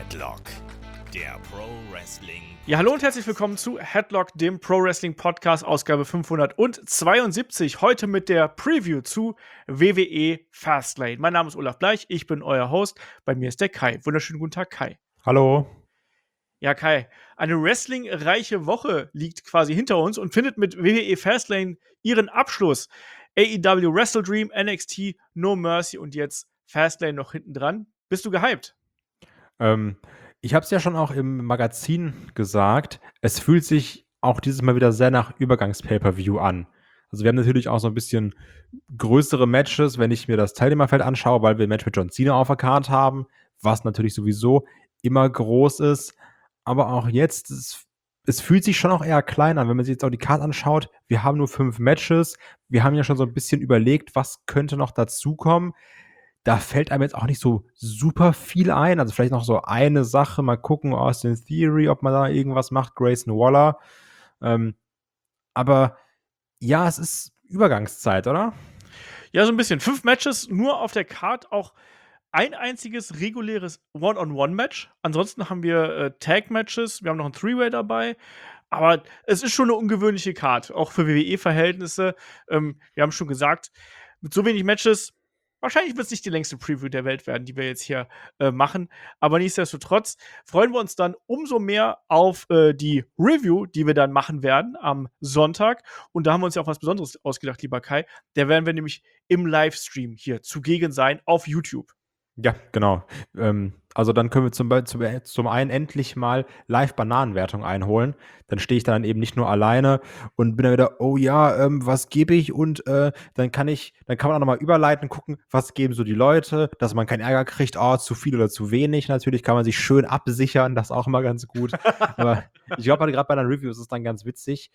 Headlock, der Pro Wrestling. Ja, hallo und herzlich willkommen zu Headlock, dem Pro Wrestling Podcast, Ausgabe 572. Heute mit der Preview zu WWE Fastlane. Mein Name ist Olaf Bleich, ich bin euer Host. Bei mir ist der Kai. Wunderschönen guten Tag, Kai. Hallo. Ja, Kai, eine wrestlingreiche Woche liegt quasi hinter uns und findet mit WWE Fastlane ihren Abschluss. AEW Wrestle Dream, NXT, No Mercy und jetzt Fastlane noch hinten dran. Bist du gehypt? Ich habe es ja schon auch im Magazin gesagt, es fühlt sich auch dieses Mal wieder sehr nach Übergangs-Pay-Per-View an. Also wir haben natürlich auch so ein bisschen größere Matches, wenn ich mir das Teilnehmerfeld anschaue, weil wir ein Match mit John Cena auf der Card haben, was natürlich sowieso immer groß ist. Aber auch jetzt, es fühlt sich schon auch eher klein an, wenn man sich jetzt auch die Card anschaut. Wir haben nur 5 Matches. Wir haben ja schon so ein bisschen überlegt, was könnte noch dazukommen. Da fällt einem jetzt auch nicht so super viel ein. Also vielleicht noch so eine Sache, mal gucken, Austin Theory, ob man da irgendwas macht, Grayson Waller. Aber ja, es ist Übergangszeit, oder? Ja, so ein bisschen. 5 Matches nur auf der Card, auch ein einziges reguläres One-on-One-Match. Ansonsten haben wir Tag-Matches, wir haben noch ein Three-Way dabei. Aber es ist schon eine ungewöhnliche Card, auch für WWE-Verhältnisse. Wir haben schon gesagt, mit so wenig Matches, wahrscheinlich wird es nicht die längste Preview der Welt werden, die wir jetzt hier machen. Aber nichtsdestotrotz freuen wir uns dann umso mehr auf die Review, die wir dann machen werden am Sonntag. Und da haben wir uns ja auch was Besonderes ausgedacht, lieber Kai. Da werden wir nämlich im Livestream hier zugegen sein auf YouTube. Ja, genau. Also dann können wir zum einen endlich mal Live-Bananenwertung einholen. Dann stehe ich dann eben nicht nur alleine und bin dann wieder, oh ja, was gebe ich? Und dann kann man auch nochmal überleiten, gucken, was geben so die Leute, dass man keinen Ärger kriegt, oh, zu viel oder zu wenig. Natürlich kann man sich schön absichern, das ist auch immer ganz gut. Aber ich glaube, gerade bei einer Review ist es dann ganz witzig,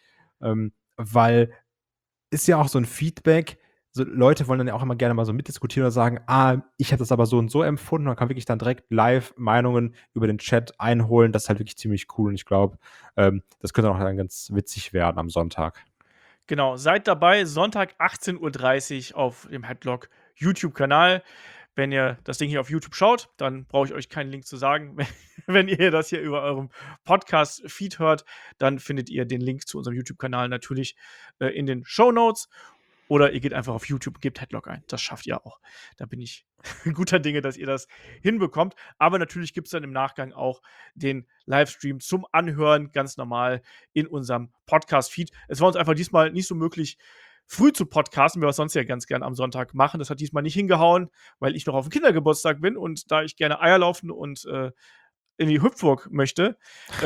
weil ist ja auch so ein Feedback. So Leute wollen dann ja auch immer gerne mal so mitdiskutieren oder sagen, ich habe das aber so und so empfunden. Man kann wirklich dann direkt live Meinungen über den Chat einholen. Das ist halt wirklich ziemlich cool und ich glaube, das könnte auch dann ganz witzig werden am Sonntag. Genau, seid dabei, Sonntag 18:30 Uhr auf dem Headlock YouTube-Kanal. Wenn ihr das Ding hier auf YouTube schaut, dann brauche ich euch keinen Link zu sagen. Wenn ihr das hier über eurem Podcast-Feed hört, dann findet ihr den Link zu unserem YouTube-Kanal natürlich in den Shownotes. Oder ihr geht einfach auf YouTube und gebt Headlock ein. Das schafft ihr auch. Da bin ich guter Dinge, dass ihr das hinbekommt. Aber natürlich gibt es dann im Nachgang auch den Livestream zum Anhören, ganz normal in unserem Podcast-Feed. Es war uns einfach diesmal nicht so möglich, früh zu podcasten, wie wir es sonst ja ganz gern am Sonntag machen. Das hat diesmal nicht hingehauen, weil ich noch auf dem Kindergeburtstag bin und da ich gerne Eier laufen und in die Hüpfburg möchte,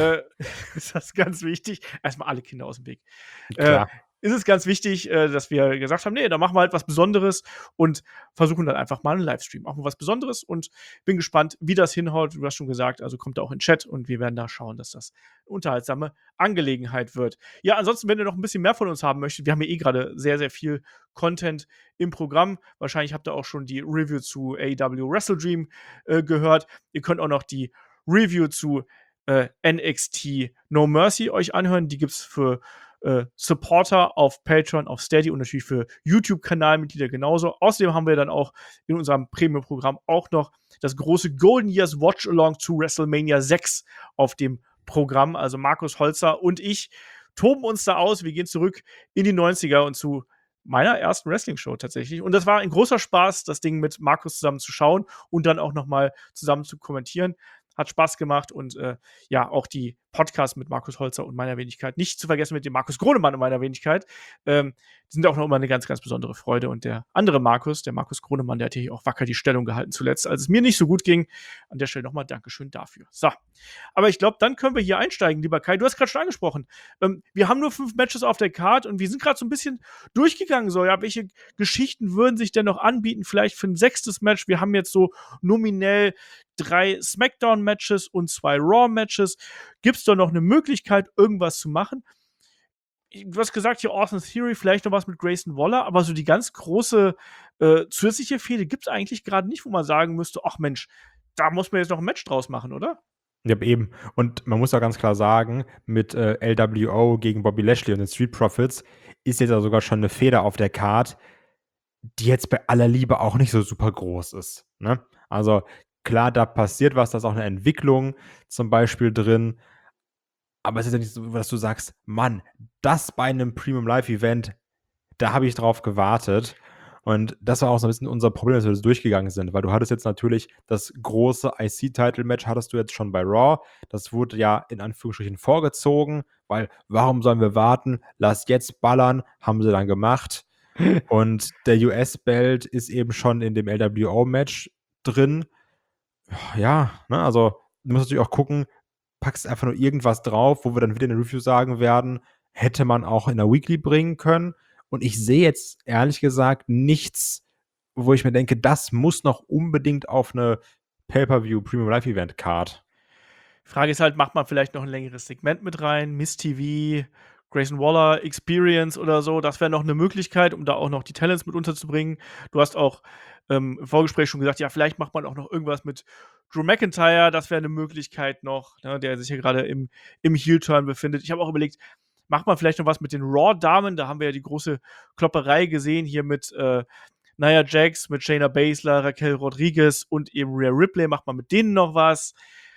ist das ganz wichtig. Erstmal alle Kinder aus dem Weg. Klar. Ist es ganz wichtig, dass wir gesagt haben, nee, da machen wir halt was Besonderes und versuchen dann einfach mal einen Livestream. Machen wir was Besonderes und bin gespannt, wie das hinhaut. Du hast schon gesagt, also kommt da auch in den Chat und wir werden da schauen, dass das eine unterhaltsame Angelegenheit wird. Ja, ansonsten, wenn ihr noch ein bisschen mehr von uns haben möchtet, wir haben ja eh gerade sehr, sehr viel Content im Programm. Wahrscheinlich habt ihr auch schon die Review zu AEW Wrestle Dream gehört. Ihr könnt auch noch die Review zu NXT No Mercy euch anhören. Die gibt's für Supporter auf Patreon, auf Steady und natürlich für YouTube-Kanalmitglieder genauso. Außerdem haben wir dann auch in unserem Premium-Programm auch noch das große Golden Years Watch-Along zu WrestleMania 6 auf dem Programm. Also Markus Holzer und ich toben uns da aus. Wir gehen zurück in die 90er und zu meiner ersten Wrestling-Show tatsächlich. Und das war ein großer Spaß, das Ding mit Markus zusammen zu schauen und dann auch nochmal zusammen zu kommentieren. Hat Spaß gemacht und ja, auch die Podcasts mit Markus Holzer und meiner Wenigkeit, nicht zu vergessen mit dem Markus Gronemann und meiner Wenigkeit, sind auch noch immer eine ganz, ganz besondere Freude. Und der andere Markus, der Markus Gronemann, der hat hier auch wacker die Stellung gehalten zuletzt, als es mir nicht so gut ging. An der Stelle nochmal Dankeschön dafür. So, aber ich glaube, dann können wir hier einsteigen, lieber Kai. Du hast gerade schon angesprochen, wir haben nur 5 Matches auf der Card und wir sind gerade so ein bisschen durchgegangen. So, ja, welche Geschichten würden sich denn noch anbieten? Vielleicht für ein 6. Match. Wir haben jetzt so nominell 3 SmackDown-Matches und 2 Raw-Matches. Gibt es da noch eine Möglichkeit, irgendwas zu machen? Du hast gesagt, hier Austin Theory, vielleicht noch was mit Grayson Waller, aber so die ganz große zusätzliche Fehde gibt es eigentlich gerade nicht, wo man sagen müsste, ach Mensch, da muss man jetzt noch ein Match draus machen, oder? Ja, eben. Und man muss auch ganz klar sagen, mit LWO gegen Bobby Lashley und den Street Profits ist jetzt ja sogar schon eine Fehde auf der Card, die jetzt bei aller Liebe auch nicht so super groß ist. Ne? Also klar, da passiert was, da ist auch eine Entwicklung zum Beispiel drin. Aber es ist ja nicht so, dass du sagst: „Mann, das bei einem Premium-Live-Event, da habe ich drauf gewartet.“ Und das war auch so ein bisschen unser Problem, dass wir das durchgegangen sind, weil du hattest jetzt natürlich das große IC-Title-Match hattest du jetzt schon bei Raw. Das wurde ja in Anführungsstrichen vorgezogen, weil warum sollen wir warten? Lass jetzt ballern, haben sie dann gemacht. Und der US-Belt ist eben schon in dem LWO-Match drin. Ja, ne, also du musst natürlich auch gucken, packst einfach nur irgendwas drauf, wo wir dann wieder in der Review sagen werden, hätte man auch in der Weekly bringen können. Und ich sehe jetzt ehrlich gesagt nichts, wo ich mir denke, das muss noch unbedingt auf eine Pay-per-View Premium Live Event Card. Frage ist halt, macht man vielleicht noch ein längeres Segment mit rein? Miss TV, Grayson Waller, Experience oder so. Das wäre noch eine Möglichkeit, um da auch noch die Talents mit unterzubringen. Du hast auch im Vorgespräch schon gesagt, ja, vielleicht macht man auch noch irgendwas mit Drew McIntyre. Das wäre eine Möglichkeit noch, ne, der sich hier gerade im Heel-Turn befindet. Ich habe auch überlegt, macht man vielleicht noch was mit den Raw-Damen? Da haben wir ja die große Klopperei gesehen hier mit Nia Jax, mit Shayna Baszler, Raquel Rodriguez und eben Rhea Ripley. Macht man mit denen noch was?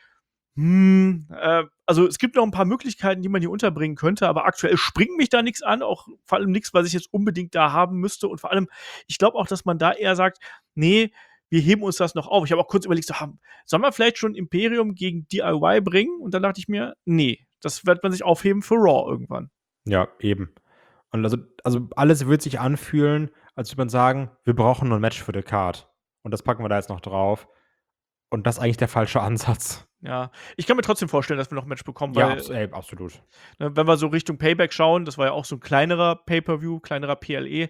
Also es gibt noch ein paar Möglichkeiten, die man hier unterbringen könnte, aber aktuell springt mich da nichts an, auch vor allem nichts, was ich jetzt unbedingt da haben müsste. Und vor allem, ich glaube auch, dass man da eher sagt, nee, wir heben uns das noch auf. Ich habe auch kurz überlegt, so, sollen wir vielleicht schon Imperium gegen DIY bringen? Und dann dachte ich mir, nee, das wird man sich aufheben für Raw irgendwann. Ja, eben. Und also alles wird sich anfühlen, als würde man sagen, wir brauchen noch ein Match für die Card. Und das packen wir da jetzt noch drauf. Und das ist eigentlich der falsche Ansatz. Ja, ich kann mir trotzdem vorstellen, dass wir noch ein Match bekommen, Ja, weil absolut. ne, wenn wir so Richtung Payback schauen, das war ja auch so ein kleinerer Pay-per-View, kleinerer PLE,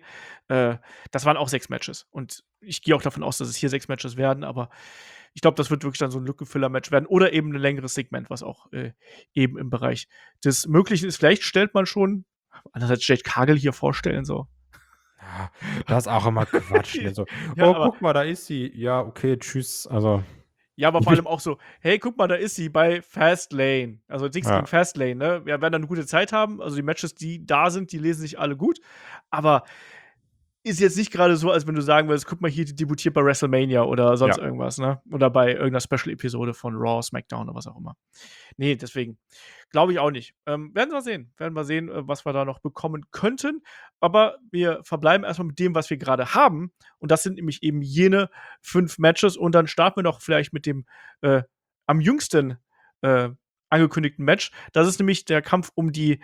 das waren auch 6 Matches. Und ich gehe auch davon aus, dass es hier 6 Matches werden, aber ich glaube, das wird wirklich dann so ein Lückenfüller-Match werden oder eben ein längeres Segment, was auch eben im Bereich des Möglichen ist. Vielleicht stellt man schon andererseits Jade Cargill hier vorstellen, so. Ja, das ist auch immer Quatsch, ne, so: Ja, „Oh, aber guck mal, da ist sie.“ Ja, okay, tschüss. Also, ja, aber ich vor will allem auch so: „Hey, guck mal, da ist sie bei Fastlane.“ Also, Dings gegen ja. Fastlane, ne? Wir werden da 'ne gute Zeit haben. Also, die Matches, die da sind, die lesen sich alle gut. Aber ist jetzt nicht gerade so, als wenn du sagen würdest: „Guck mal hier, die debütiert bei WrestleMania“ oder sonst Ja. irgendwas, ne? Oder bei irgend 'ner Special-Episode von Raw, SmackDown oder was auch immer. Ne, deswegen glaube ich auch nicht. Werden wir sehen. Werden wir sehen, was wir da noch bekommen könnten. Aber wir verbleiben erst mal mit dem, was wir grade haben. Und das sind nämlich eben jene 5 Matches. Und dann starten wir doch vielleicht mit dem, am jüngsten, äh, angekündigten Match. Das ist nämlich der Kampf um die,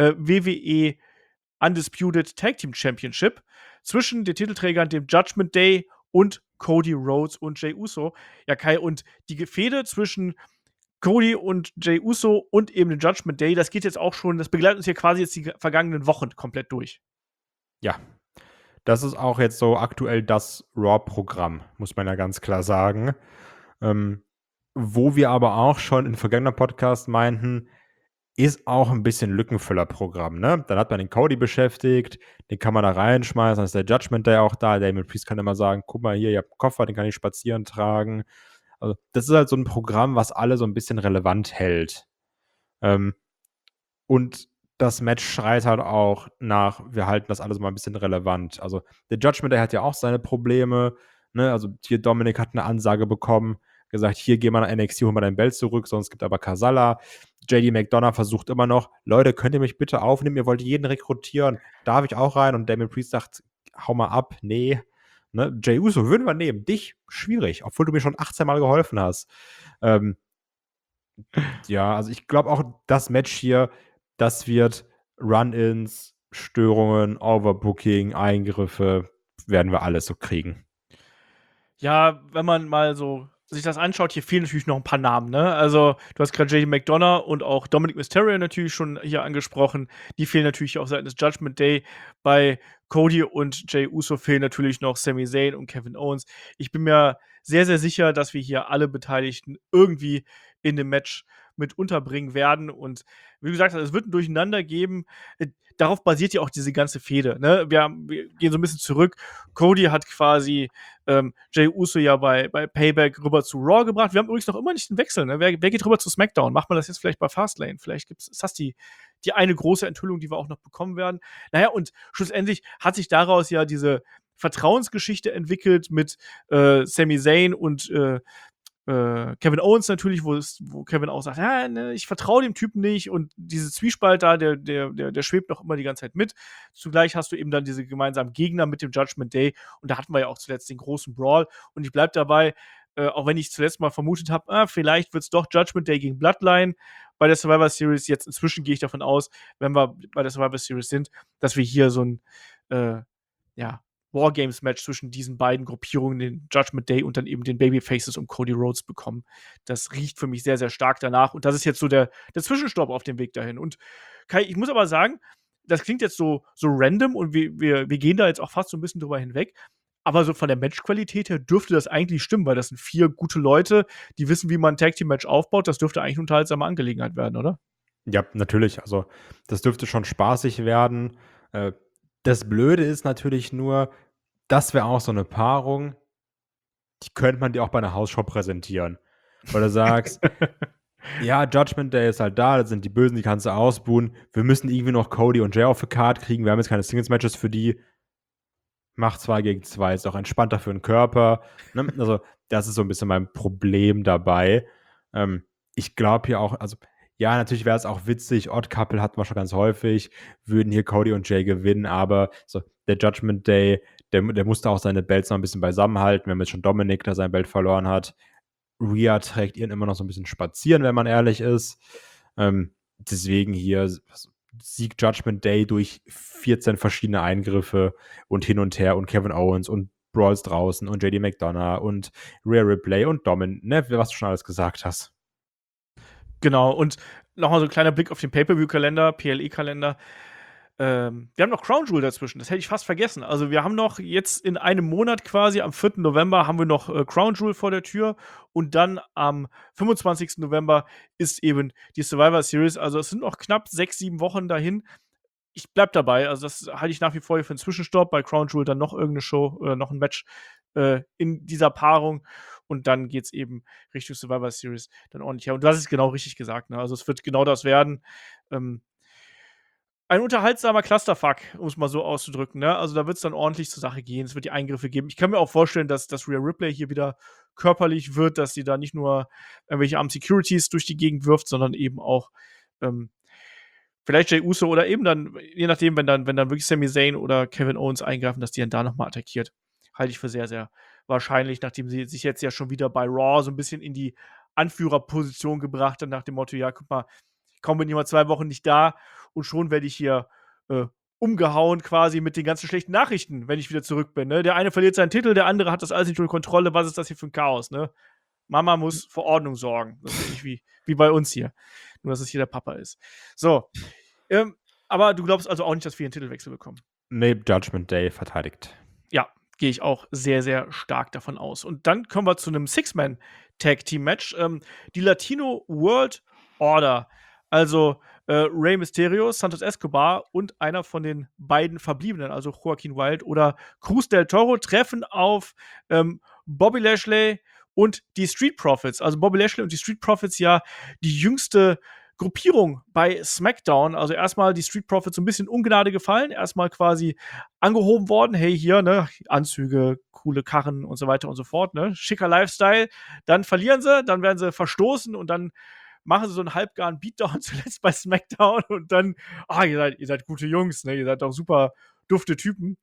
WWE Undisputed Tag Team Championship zwischen den Titelträgern, dem Judgment Day und Cody Rhodes und Jey Uso. Ja, Kai, und die Fehde zwischen Cody und Jey Uso und eben den Judgment Day, das geht jetzt auch schon, das begleitet uns hier quasi jetzt die vergangenen Wochen komplett durch. Ja. Das ist auch jetzt so aktuell das Raw-Programm, muss man ja ganz klar sagen. Ähm, Wo wir aber auch schon in vergangenen Podcasts meinten, ist auch ein bisschen Lückenfüller-Programm, ne? Dann hat man den Cody beschäftigt, den kann man da reinschmeißen, dann ist der Judgment Day auch da. Damien Priest kann immer sagen: „Guck mal hier, ihr habt 'n Koffer, den kann ich spazieren tragen.“ Also, das ist halt so ein Programm, was alle so ein bisschen relevant hält. Ähm, und das Match schreit halt auch nach: „Wir halten das alles mal ein bisschen relevant.“ Also, der Judgment Day hat ja auch seine Probleme, ne? Also, hier Dominik hat eine Ansage bekommen, gesagt: „Hier, geh mal nach NXT, hol mal dein Belt zurück, sonst gibt aber Kasala.“ JD McDonough versucht immer noch: „Leute, könnt ihr mich bitte aufnehmen? Ihr wollt jeden rekrutieren. Darf ich auch rein?“ Und Damien Priest sagt: „Hau mal ab, nee.“ Ne? Jey Uso würden wir nehmen. Dich schwierig, obwohl du mir schon 18 Mal geholfen hast. Ähm, ja, also ich glaube auch, das Match hier, das wird Run-ins, Störungen, Overbooking, Eingriffe, werden wir alles so kriegen. Ja, wenn man mal so sich das anschaut, hier fehlen natürlich noch ein paar Namen, ne? Also, du hast gerade JD McDonough und auch Dominic Mysterio natürlich schon hier angesprochen. Die fehlen natürlich auch seitens Judgment Day. Bei Cody und Jey Uso fehlen natürlich noch Sami Zayn und Kevin Owens. Ich bin mir sehr, sehr sicher, dass wir hier alle Beteiligten irgendwie in dem Match mit unterbringen werden. Und wie gesagt, es wird ein Durcheinander geben. Darauf basiert ja auch diese ganze Fehde, ne? Wir gehen so ein bisschen zurück. Cody hat quasi Jey Uso ja bei Payback rüber zu Raw gebracht. Wir haben übrigens noch immer nicht den Wechsel. Ne? Wer geht rüber zu SmackDown? Macht man das jetzt vielleicht bei Fastlane? Vielleicht ist das die eine große Enthüllung, die wir auch noch bekommen werden. Naja, und schlussendlich hat sich daraus ja diese Vertrauensgeschichte entwickelt mit Sami Zayn und Kevin Owens natürlich, wo Kevin auch sagt, ja, ne, ich vertraue dem Typen nicht und diese Zwiespalt da, der schwebt noch immer die ganze Zeit mit. Zugleich hast du eben dann diese gemeinsamen Gegner mit dem Judgment Day und da hatten wir ja auch zuletzt den großen Brawl und ich bleib dabei, auch wenn ich zuletzt mal vermutet habe, vielleicht wird es doch Judgment Day gegen Bloodline bei der Survivor Series. Jetzt inzwischen gehe ich davon aus, wenn wir bei der Survivor Series sind, dass wir hier so ein ja, Wargames-Match zwischen diesen beiden Gruppierungen, den Judgment Day und dann eben den Babyfaces um Cody Rhodes bekommen. Das riecht für mich sehr, sehr stark danach. Und das ist jetzt so der Zwischenstopp auf dem Weg dahin. Und Kai, ich muss aber sagen, das klingt jetzt so random und wir gehen da jetzt auch fast so ein bisschen drüber hinweg. Aber so von der Matchqualität her dürfte das eigentlich stimmen, weil das sind 4 gute Leute, die wissen, wie man ein Tag-Team-Match aufbaut. Das dürfte eigentlich eine unterhaltsame Angelegenheit werden, oder? Ja, natürlich. Also, das dürfte schon spaßig werden. Das Blöde ist natürlich nur, das wäre auch so eine Paarung, die könnte man dir auch bei einer Hausshow präsentieren. Weil du sagst: „Ja, Judgment Day ist halt da, das sind die Bösen, die kannst du ausbuhen. Wir müssen irgendwie noch Cody und Jey auf die Card kriegen. Wir haben jetzt keine Singles-Matches für die. Mach 2 gegen 2, ist auch entspannter für den Körper“, ne? Also, das ist so ein bisschen mein Problem dabei. Ich glaube hier auch, also, ja, natürlich wäre es auch witzig, Odd Couple hatten wir schon ganz häufig, würden hier Cody und Jey gewinnen, aber so der Judgment Day, der musste auch seine Belts noch ein bisschen beisammenhalten. Wir haben jetzt schon Dominik, der sein Belt verloren hat. Rhea trägt ihren immer noch so ein bisschen spazieren, wenn man ehrlich ist. Deswegen hier Sieg Judgment Day durch 14 verschiedene Eingriffe und hin und her und Kevin Owens und Brawls draußen und JD McDonough und Rhea Ripley und Domin, ne, was du schon alles gesagt hast. Genau, und nochmal so ein kleiner Blick auf den Pay-Per-View-Kalender, PLE-Kalender. Wir haben noch Crown Jewel dazwischen, das hätte ich fast vergessen. Also, wir haben noch jetzt in einem Monat quasi, am 4. November, haben wir noch Crown Jewel vor der Tür und dann am 25. November ist eben die Survivor Series. Also, es sind noch knapp 6, 7 Wochen dahin. Ich bleib dabei, also, das halte ich nach wie vor für einen Zwischenstopp. Bei Crown Jewel dann noch irgendeine Show oder noch ein Match in dieser Paarung und dann geht's eben Richtung Survivor Series dann ordentlich her. Und du hast es genau richtig gesagt, ne? Also, es wird genau das werden. Ähm, ein unterhaltsamer Clusterfuck, um es mal so auszudrücken, ne? Also, da wird es dann ordentlich zur Sache gehen. Es wird die Eingriffe geben. Ich kann mir auch vorstellen, dass Rhea Ripley hier wieder körperlich wird, dass sie da nicht nur irgendwelche Armed Securities durch die Gegend wirft, sondern eben auch, ähm, vielleicht Jey Uso oder eben dann, je nachdem, wenn dann wirklich Sami Zayn oder Kevin Owens eingreifen, dass die dann da noch mal attackiert. Halte ich für sehr, sehr wahrscheinlich, nachdem sie sich jetzt ja schon wieder bei Raw so ein bisschen in die Anführerposition gebracht hat, nach dem Motto: „Ja, guck mal, kaum bin ich mal 2 Wochen nicht da und schon werde ich hier, äh, umgehauen quasi mit den ganzen schlechten Nachrichten, wenn ich wieder zurück bin, ne? Der eine verliert seinen Titel, der andere hat das alles nicht unter Kontrolle. Was ist das hier für 'n Chaos, ne? Mama muss für Ordnung sorgen. Das ist ähnlich wie bei uns hier, nur dass es hier der Papa ist. So, aber du glaubst also auch nicht, dass wir 'n Titelwechsel bekommen? Ne, Judgment Day verteidigt. Ja, gehe ich auch sehr, sehr stark davon aus. Und dann kommen wir zu einem Six-Man-Tag-Team-Match. Die Latino World Order, also Rey Mysterio, Santos Escobar und einer von den beiden Verbliebenen, also Joaquin Wilde oder Cruz del Toro, treffen auf Bobby Lashley und die Street Profits. Also Bobby Lashley und die Street Profits, ja die jüngste Gruppierung bei SmackDown. Also erstmal die Street Profits so ein bisschen Ungnade gefallen. Erstmal quasi angehoben worden. Hey, hier, ne, Anzüge, coole Karren und so weiter und so fort, ne? Schicker Lifestyle. Dann verlieren sie, dann werden sie verstoßen und dann machen sie so einen halbgaren Beatdown zuletzt bei SmackDown und dann, ihr seid gute Jungs, ne? Ihr seid doch super dufte Typen.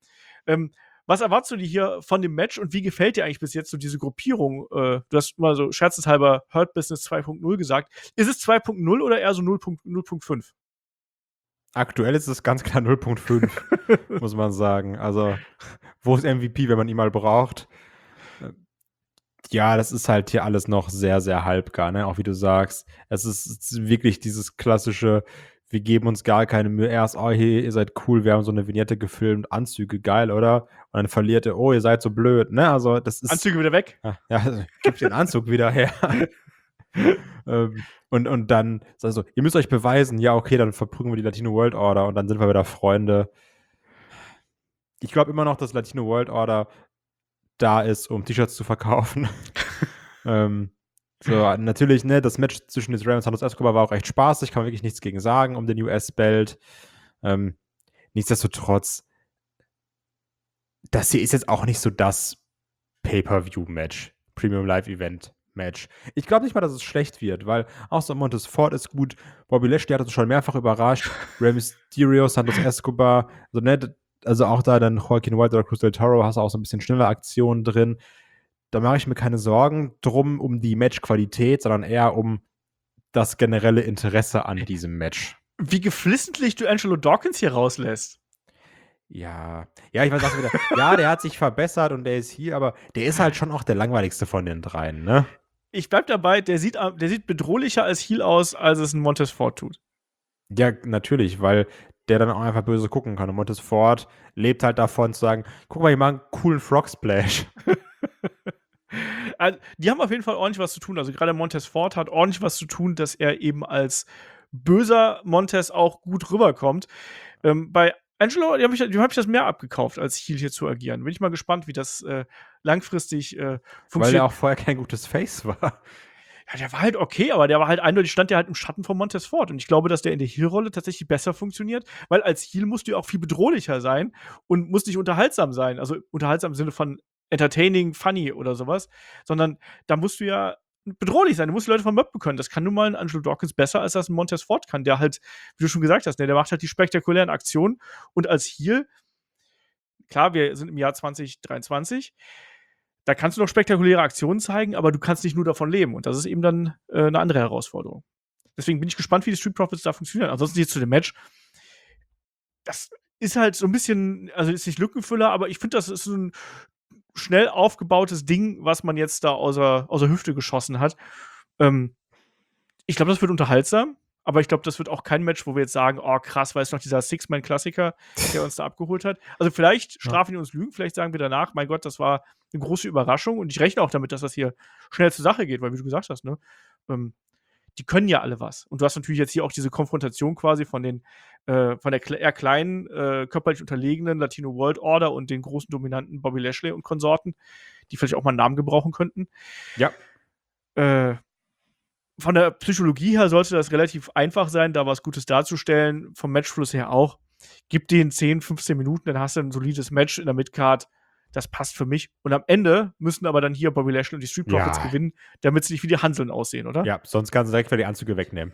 Was erwartest du dir hier von dem Match und wie gefällt dir eigentlich bis jetzt so diese Gruppierung? Du hast mal so scherzeshalber Hurt Business 2.0 gesagt. Ist es 2.0 oder eher so 0.5? Aktuell ist es ganz klar 0.5, muss man sagen. Also, wo ist MVP, wenn man ihn mal braucht? Ja, das ist halt hier alles noch sehr, sehr halbgar, ne? Auch wie du sagst. Es ist wirklich dieses klassische, wir geben uns gar keine Mühe. Erst, oh, hey, ihr seid cool, wir haben so eine Vignette gefilmt, Anzüge, geil, oder? Und dann verliert ihr, oh, ihr seid so blöd, ne? Also, das ist. Anzüge wieder weg? Ja, also, gib den Anzug wieder her. Und dann, also, ihr müsst euch beweisen, ja, okay, dann verprügeln wir die Latino World Order und dann sind wir wieder Freunde. Ich glaube immer noch, dass Latino World Order da ist, um T-Shirts zu verkaufen. So, natürlich, ne, das Match zwischen Israel und Santos Escobar war auch echt spaßig, kann man wirklich nichts gegen sagen, um den US-Belt. Nichtsdestotrotz, das hier ist jetzt auch nicht so das Pay-Per-View-Match, Premium Live-Event-Match, Match. Ich glaube nicht mal, dass es schlecht wird, weil auch so Montez Ford ist gut. Bobby Lashley hat uns schon mehrfach überrascht. Rey Mysterio, Santos Escobar, also auch da dann Joaquin White oder Cruz del Toro, hast du auch so ein bisschen schnelle Aktionen drin. Da mache ich mir keine Sorgen drum um die Matchqualität, sondern eher um das generelle Interesse an diesem Match. Wie geflissentlich du Angelo Dawkins hier rauslässt. Ja, ich weiß auch wieder. Ja, der hat sich verbessert und der ist hier, aber der ist halt schon auch der langweiligste von den dreien, ne? Ich bleib dabei, der sieht bedrohlicher als Heel aus, als es ein Montez Ford tut. Ja, natürlich, weil der dann auch einfach böse gucken kann. Und Montez Ford lebt halt davon zu sagen, guck mal, ich mache einen coolen Frog Splash. Also, die haben auf jeden Fall ordentlich was zu tun. Also gerade Montez Ford hat ordentlich was zu tun, dass er eben als böser Montez auch gut rüberkommt. Bei Angelo, dem hab ich das mehr abgekauft, als Heel hier zu agieren. Bin ich mal gespannt, wie das langfristig funktioniert. Weil er auch vorher kein gutes Face war. Ja, der war halt okay, aber der war halt eindeutig, stand der halt im Schatten von Montez Ford. Und ich glaube, dass der in der Heel-Rolle tatsächlich besser funktioniert, weil als Heel musst du ja auch viel bedrohlicher sein und musst nicht unterhaltsam sein. Also unterhaltsam im Sinne von entertaining, funny oder sowas, sondern da musst du ja bedrohlich sein. Du musst die Leute vom Möb können. Das kann nun mal ein Angelo Dawkins besser, als das ein Montez Ford kann, der halt, wie du schon gesagt hast, ne, der macht halt die spektakulären Aktionen. Und als Heel, klar, wir sind im Jahr 2023, da kannst du noch spektakuläre Aktionen zeigen, aber du kannst nicht nur davon leben. Und das ist eben dann eine andere Herausforderung. Deswegen bin ich gespannt, wie die Street Profits da funktionieren. Ansonsten jetzt zu dem Match. Das ist halt so ein bisschen, also ist nicht Lückenfüller, aber ich finde, das ist so ein schnell aufgebautes Ding, was man jetzt da außer Hüfte geschossen hat. Ich glaube, das wird unterhaltsam, aber ich glaube, das wird auch kein Match, wo wir jetzt sagen, oh krass, weil es noch dieser Six-Man-Klassiker, der uns da abgeholt hat. Also vielleicht strafen die uns Lügen, vielleicht sagen wir danach, mein Gott, das war eine große Überraschung und ich rechne auch damit, dass das hier schnell zur Sache geht, weil wie du gesagt hast, ne, die können ja alle was. Und du hast natürlich jetzt hier auch diese Konfrontation quasi von der eher kleinen, körperlich unterlegenen Latino World Order und den großen dominanten Bobby Lashley und Konsorten, die vielleicht auch mal einen Namen gebrauchen könnten. Ja. Von der Psychologie her sollte das relativ einfach sein, da was Gutes darzustellen. Vom Matchfluss her auch. Gib denen 10, 15 Minuten, dann hast du ein solides Match in der Midcard. Das passt für mich. Und am Ende müssen aber dann hier Bobby Lashley und die Street Profits gewinnen, damit sie nicht wie die Hanseln aussehen, oder? Ja, sonst kannst du direkt wieder die Anzüge wegnehmen.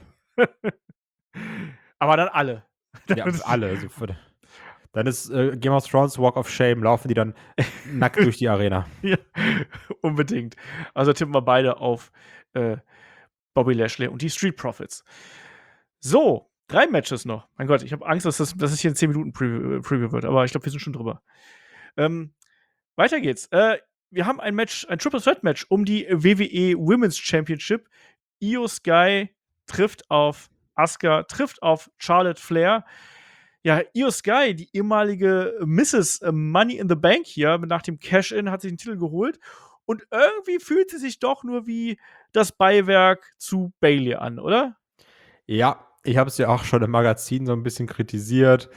Aber dann alle. Ja, alle. Also dann ist Game of Thrones Walk of Shame, laufen die dann nackt durch die Arena. Ja, unbedingt. Also tippen wir beide auf Bobby Lashley und die Street Profits. So, 3 Matches noch. Mein Gott, ich habe Angst, dass das hier ein 10 Minuten Preview wird, aber ich glaube, wir sind schon drüber. Weiter geht's. Wir haben ein Match, ein Triple Threat Match um die WWE Women's Championship. Io Sky trifft auf Asuka, trifft auf Charlotte Flair. Ja, Io Sky, die ehemalige Mrs. Money in the Bank hier, nach dem Cash-In hat sich den Titel geholt. Und irgendwie fühlt sie sich doch nur wie das Beiwerk zu Bayley an, oder? Ja, ich habe es ja auch schon im Magazin so ein bisschen kritisiert.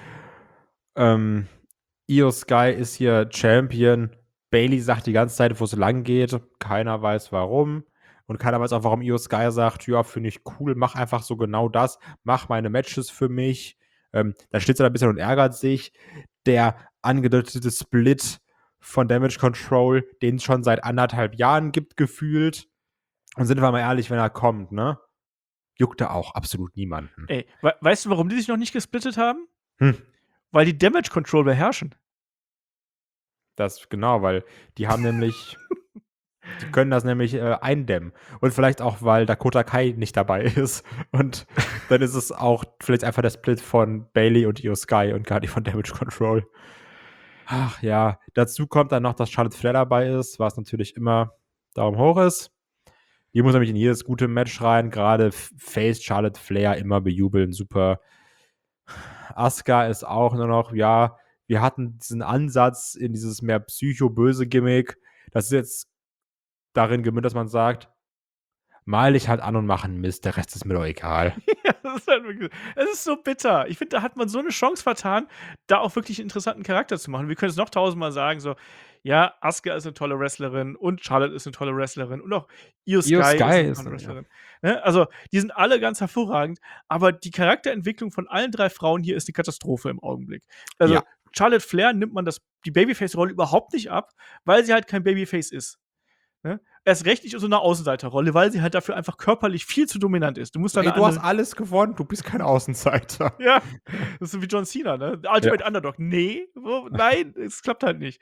Io Sky ist hier Champion. Bayley sagt die ganze Zeit, wo es lang geht. Keiner weiß warum. Und keiner weiß auch, warum Io Sky sagt, ja, finde ich cool, mach einfach so genau das. Mach meine Matches für mich. Dann steht sie da ein bisschen und ärgert sich. Der angedeutete Split von Damage Control, den es schon seit 1,5 Jahren gibt, gefühlt. Und sind wir mal ehrlich, wenn er kommt, ne? Juckt er auch absolut niemanden. Ey, weißt du, warum die sich noch nicht gesplittet haben? Weil die Damage Control beherrschen. Das, genau, weil die haben nämlich, die können das nämlich eindämmen. Und vielleicht auch, weil Dakota Kai nicht dabei ist. Und dann ist es auch vielleicht einfach der Split von Bayley und Io Sky und gar nicht von Damage Control. Ach ja, dazu kommt dann noch, dass Charlotte Flair dabei ist, was natürlich immer Daumen hoch ist. Die muss nämlich in jedes gute Match rein, gerade Face Charlotte Flair immer bejubeln, super. Asuka ist auch nur noch, ja, wir hatten diesen Ansatz in dieses mehr psycho-böse Gimmick. Das ist jetzt darin gemündet, dass man sagt, mal dich halt an und mach einen Mist, der Rest ist mir doch egal. Ja, das ist halt wirklich, es ist so bitter. Ich finde, da hat man so eine Chance vertan, da auch wirklich einen interessanten Charakter zu machen. Wir können es noch 1000-mal sagen, so, ja, Asuka ist eine tolle Wrestlerin und Charlotte ist eine tolle Wrestlerin und auch Io Sky ist eine tolle Wrestlerin. Ja. Ne? Also, die sind alle ganz hervorragend, aber die Charakterentwicklung von allen 3 Frauen hier ist eine Katastrophe im Augenblick. Also, ja. Charlotte Flair nimmt man die Babyface-Rolle überhaupt nicht ab, weil sie halt kein Babyface ist. Ne? erst recht nicht in so einer Außenseiterrolle, weil sie halt dafür einfach körperlich viel zu dominant ist. Du musst dann Ey, du hast alles gewonnen, du bist kein Außenseiter. ja, das ist so wie John Cena, ne? Der Ultimate Underdog. Nee, nein, es klappt halt nicht.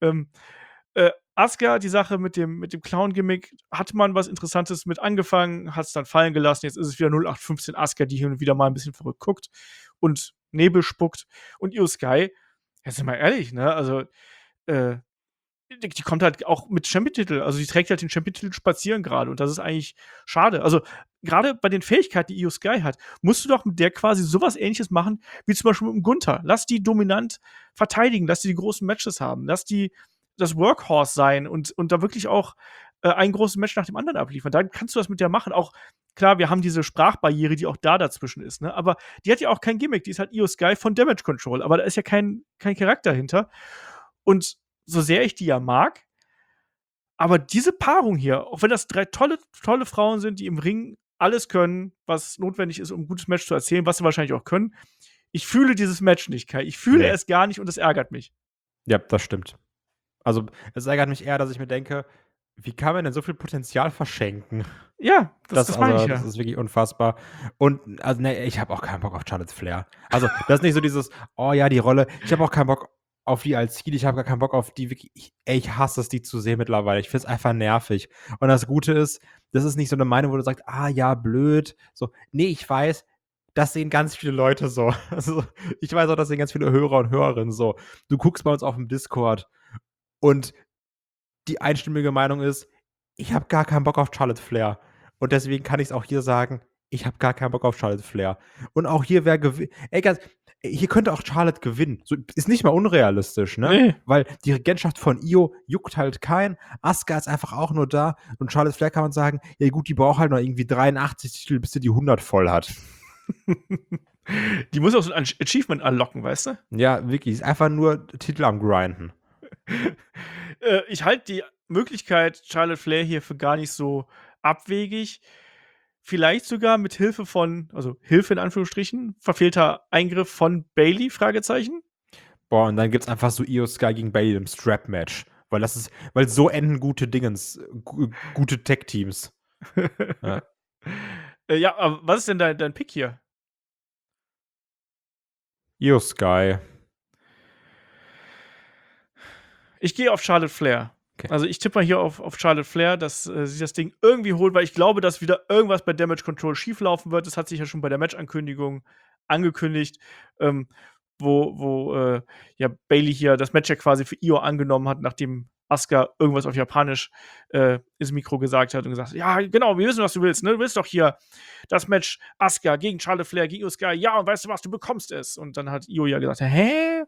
Asuka, die Sache mit dem Clown-Gimmick, hat man was Interessantes mit angefangen, hat es dann fallen gelassen. Jetzt ist es wieder 0815 Asuka, die hin und wieder mal ein bisschen verrückt guckt und Nebel spuckt. Und Io Sky, ja, sind wir ehrlich, ne? Also, die kommt halt auch mit Champion-Titel. Also, die trägt halt den Champion-Titel spazieren gerade. Und das ist eigentlich schade. Also, gerade bei den Fähigkeiten, die Io Sky hat, musst du doch mit der quasi sowas Ähnliches machen, wie zum Beispiel mit dem Gunther. Lass die dominant verteidigen, lass die großen Matches haben, lass die das Workhorse sein und da wirklich auch ein großes Match nach dem anderen abliefern. Dann kannst du das mit der machen. Auch klar, wir haben diese Sprachbarriere, die auch da dazwischen ist, ne? Aber die hat ja auch kein Gimmick. Die ist halt Io Sky von Damage Control. Aber da ist ja kein Charakter hinter. Und so sehr ich die ja mag, aber diese Paarung hier, auch wenn das 3 tolle Frauen sind, die im Ring alles können, was notwendig ist, um 'n gutes Match zu erzählen, was sie wahrscheinlich auch können. Ich fühle dieses Match nicht, Kai. Ich fühle Nee. es gar nicht und es ärgert mich. Ja, das stimmt. Also, es ärgert mich eher, dass ich mir denke: „Wie kann man denn so viel Potenzial verschenken?“ Ja, das meine ich ja. Das ist wirklich unfassbar. Und also, ne, ich habe auch keinen Bock auf Charlotte Flair. Also, das ist nicht so dieses: „Oh ja, die Rolle.“ Ich habe auch keinen Bock auf die als Heel. Ich habe gar keinen Bock auf die wirklich ich hasse es, die zu sehen mittlerweile. Ich finde es einfach nervig. Und das Gute ist, das ist nicht so 'ne Meinung, wo du sagst: „Ah ja, blöd.“ So, ne, ich weiß, das sehen ganz viele Leute so. Also, ich weiß auch, das sehen ganz viele Hörer und Hörerinnen so. Du guckst bei uns aufm Discord und die einstimmige Meinung ist: „Ich habe gar keinen Bock auf Charlotte Flair.“ Und deswegen kann ich's auch hier sagen: „Ich habe gar keinen Bock auf Charlotte Flair.“ Und auch hier, hier könnte auch Charlotte gewinnen. So, ist nicht mal unrealistisch, ne? Ne. Weil die Regentschaft von Io juckt halt keinen. Asuka ist einfach auch nur da und Charlotte Flair kann man sagen: „Ja gut, die braucht halt noch irgendwie 83 Titel, bis sie die 100 voll hat.“ Die muss auch so 'n Achievement unlocken, weißt du? Ja, wirklich, ist einfach nur Titel am Grinden. Ich halte die Möglichkeit Charlotte Flair hier für gar nicht so abwegig. Vielleicht sogar mit Hilfe von also, Hilfe in Anführungsstrichen, verfehlter Eingriff von Bayley, Fragezeichen. Boah, und dann gibt's einfach so Io Sky gegen Bayley im Strap-Match, weil so enden gute Tag-Teams. Ja. Ja, aber was ist denn dein Pick hier? Io Sky. Ich gehe auf Charlotte Flair. Okay. Also, ich tippe mal hier auf Charlotte Flair, dass, sie das Ding irgendwie holt, weil ich glaube, dass wieder irgendwas bei Damage Control schieflaufen wird. Das hat sich ja schon bei der Matchankündigung angekündigt, wo ja Bayley hier das Match ja quasi für Io angenommen hat, nachdem Asuka irgendwas auf Japanisch, ins Mikro gesagt hat und gesagt hat: „Ja, genau, wir wissen, was du willst, ne? Du willst doch hier das Match Asuka gegen Charlotte Flair, gegen Io Sky. Ja, und weißt du was, du bekommst es.“ Und dann hat Io ja gesagt: „Hä?“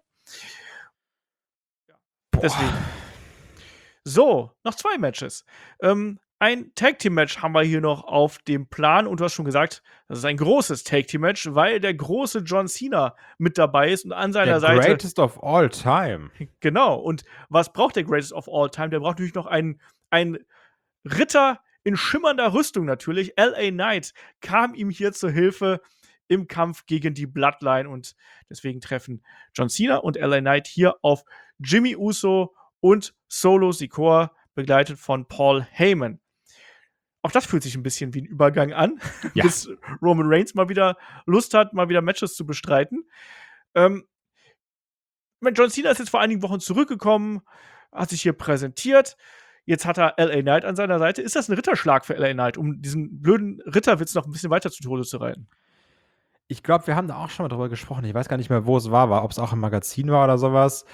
Deswegen. So, noch 2 Matches. Ein Tag-Team-Match haben wir hier noch auf dem Plan und du hast schon gesagt, das ist ein großes Tag-Team-Match, weil der große John Cena mit dabei ist und an seiner Der Seite Greatest of all time. genau. Und was braucht der Greatest of All Time? Der braucht natürlich noch einen Ritter in schimmernder Rüstung natürlich. LA Knight kam ihm hier zur Hilfe im Kampf gegen die Bloodline und deswegen treffen John Cena und LA Knight hier auf Jimmy Uso und Solo Sikoa, begleitet von Paul Heyman. Auch das fühlt sich ein bisschen wie ein Übergang an, Ja. bis Roman Reigns mal wieder Lust hat, mal wieder Matches zu bestreiten. John Cena ist jetzt vor einigen Wochen zurückgekommen, hat sich hier präsentiert. Jetzt hat er LA Knight an seiner Seite. Ist das ein Ritterschlag für LA Knight, um diesen blöden Ritterwitz noch ein bisschen weiter zu Tode zu reiten? Ich glaube, wir haben da auch schon mal drüber gesprochen. Ich weiß gar nicht mehr, wo es war, ob es auch im Magazin war oder sowas.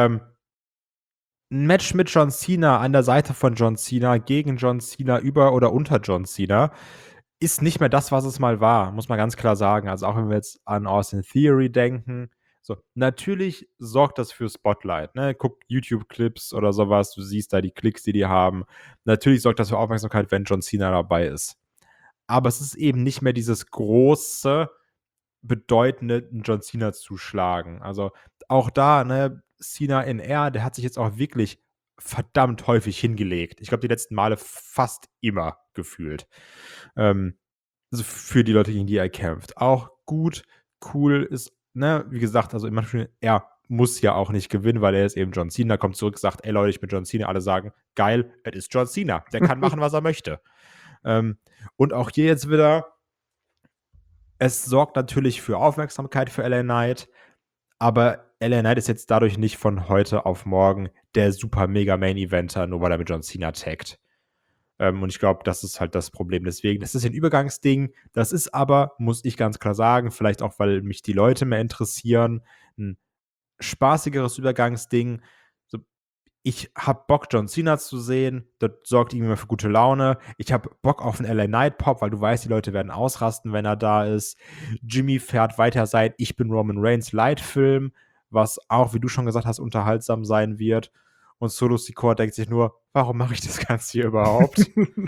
'N Match mit John Cena an der Seite von John Cena gegen John Cena über oder unter John Cena ist nicht mehr das, was es mal war, muss man ganz klar sagen. Also, auch wenn wir jetzt an Austin Theory denken, so, natürlich sorgt das für Spotlight, ne? Guck YouTube-Clips oder sowas, du siehst da die Klicks, die haben. Natürlich sorgt das für Aufmerksamkeit, wenn John Cena dabei ist. Aber es ist eben nicht mehr dieses große, bedeutende John Cena zu schlagen. Also, auch da, ne, Cena in R, der hat sich jetzt auch wirklich verdammt häufig hingelegt. Ich glaube, die letzten Male fast immer gefühlt. Also, für die Leute, gegen die er kämpft. Auch gut, cool ist, ne, wie gesagt, also, immer schön, er muss ja auch nicht gewinnen, weil er ist eben John Cena, kommt zurück, sagt, ey Leute, ich bin John Cena. Alle sagen, geil, es ist John Cena. Der kann machen, was er möchte. Und auch hier jetzt wieder, es sorgt natürlich für Aufmerksamkeit für LA Knight, aber LA Knight ist jetzt dadurch nicht von heute auf morgen der super mega Main Eventer, nur weil er mit John Cena taggt. Und ich glaube, das ist halt das Problem. Deswegen, das ist ein Übergangsding. Das ist aber, muss ich ganz klar sagen, vielleicht auch, weil mich die Leute mehr interessieren, ein spaßigeres Übergangsding. So, ich habe Bock, John Cena zu sehen. Das sorgt irgendwie immer für gute Laune. Ich habe Bock auf einen LA Knight Pop, weil du weißt, die Leute werden ausrasten, wenn er da ist. Jimmy fährt weiter sein Ich bin Roman Reigns Light-Film, was auch, wie du schon gesagt hast, unterhaltsam sein wird. Und Solo Sikoa denkt sich nur, warum mache ich das Ganze hier überhaupt?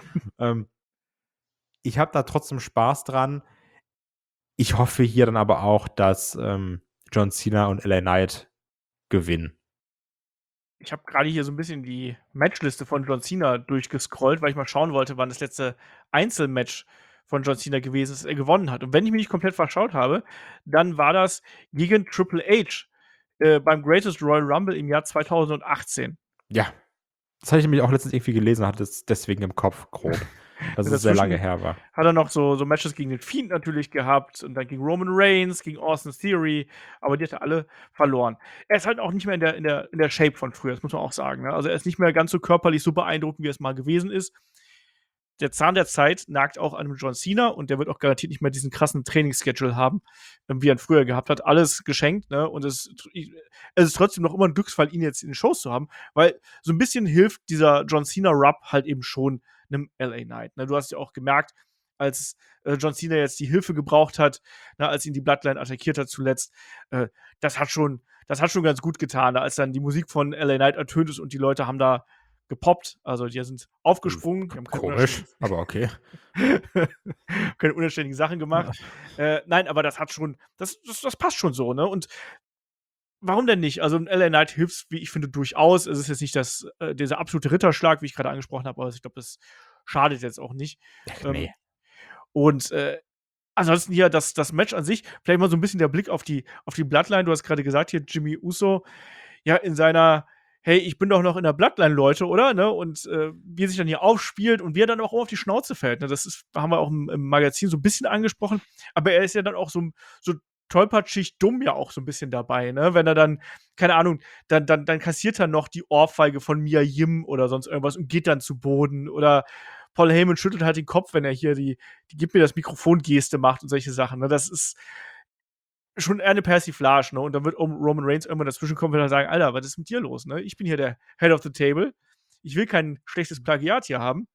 Ich habe da trotzdem Spaß dran. Ich hoffe hier dann aber auch, dass John Cena und LA Knight gewinnen. Ich habe gerade hier so ein bisschen die Matchliste von John Cena durchgescrollt, weil ich mal schauen wollte, wann das letzte Einzelmatch von John Cena gewesen ist, er gewonnen hat. Und wenn ich mich nicht komplett verschaut habe, dann war das gegen Triple H beim Greatest Royal Rumble im Jahr 2018. Ja. Das hatte ich nämlich auch letztens irgendwie gelesen, hatte es deswegen im Kopf grob. Dass es sehr lange her war. Hat er noch so Matches gegen den Fiend natürlich gehabt und dann gegen Roman Reigns, gegen Austin Theory, aber die hat er alle verloren. Er ist halt auch nicht mehr in der Shape von früher, das muss man auch sagen. Ne? Also er ist nicht mehr ganz so körperlich so beeindruckend, wie es mal gewesen ist. Der Zahn der Zeit nagt auch an John Cena und der wird auch garantiert nicht mehr diesen krassen Trainingsschedule haben, wie er ihn früher gehabt hat. Alles geschenkt, ne? Und es ist trotzdem noch immer ein Glücksfall, ihn jetzt in den Shows zu haben, weil so ein bisschen hilft dieser John Cena-Rub halt eben schon einem LA Knight. Ne? Du hast ja auch gemerkt, als John Cena jetzt die Hilfe gebraucht hat, ne, als ihn die Bloodline attackiert hat zuletzt, das hat schon ganz gut getan, ne? Als dann die Musik von LA Knight ertönt ist und die Leute haben da gepoppt, also die sind aufgesprungen. Die haben Komisch, aber okay. keine unanständigen Sachen gemacht. Nein, aber das passt schon so, ne? Und warum denn nicht? Also LA Knight hilft, wie ich finde, durchaus. Es ist jetzt nicht dieser absolute Ritterschlag, wie ich gerade angesprochen habe, aber ich glaube, das schadet jetzt auch nicht. Nee. Und ansonsten hier das Match an sich, vielleicht mal so ein bisschen der Blick auf die Bloodline. Du hast gerade gesagt, hier Jimmy Uso, ja, in seiner hey, ich bin doch noch in der Bloodline, Leute, oder? Ne? Und wie er sich dann hier aufspielt und wie er dann auch auf die Schnauze fällt. Ne? Das haben wir auch im Magazin so ein bisschen angesprochen. Aber er ist ja dann auch so tollpatschig dumm ja auch so ein bisschen dabei, ne? Wenn er dann, keine Ahnung, dann kassiert er noch die Ohrfeige von Mia Yim oder sonst irgendwas und geht dann zu Boden. Oder Paul Heyman schüttelt halt den Kopf, wenn er hier die Gib mir das Mikrofon-Geste macht und solche Sachen. Ne? Das ist schon eher eine Persiflage, ne? Und dann wird Roman Reigns irgendwann dazwischen kommen und dann sagen, Alter, was ist mit dir los, ne? Ich bin hier der Head of the Table. Ich will kein schlechtes Plagiat hier haben.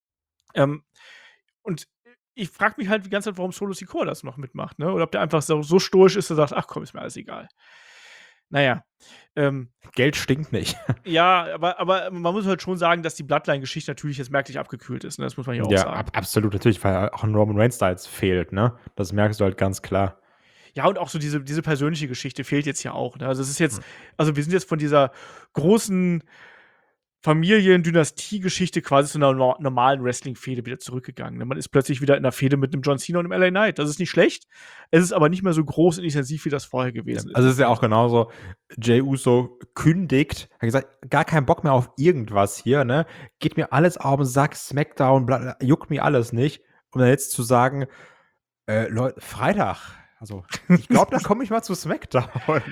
Und ich frage mich halt die ganze Zeit, warum Solo Sikoa das noch mitmacht, ne? Oder ob der einfach so stoisch ist, dass er sagt, ach komm, ist mir alles egal. Naja. Geld stinkt nicht. Ja, aber man muss halt schon sagen, dass die Bloodline-Geschichte natürlich jetzt merklich abgekühlt ist, ne? Das muss man ja auch sagen. Ja, absolut, natürlich, weil auch ein Roman Reigns da jetzt fehlt, ne? Das merkst du halt ganz klar. Ja, und auch so diese persönliche Geschichte fehlt jetzt ja auch. Ne? Also es ist jetzt, also wir sind jetzt von dieser großen Familien-Dynastie-Geschichte quasi zu einer normalen Wrestling-Fehde wieder zurückgegangen. Ne? Man ist plötzlich wieder in einer Fehde mit einem John Cena und einem LA Knight. Das ist nicht schlecht. Es ist aber nicht mehr so groß und intensiv, wie das vorher gewesen ist. Also es ist ja auch genauso, Jey Uso kündigt, hat gesagt, gar keinen Bock mehr auf irgendwas hier, ne? Geht mir alles auf den Sack, Smackdown, bla, juckt mir alles nicht. Um dann jetzt zu sagen, Leute, Freitag, also ich glaube, da komme ich mal zu Smackdown.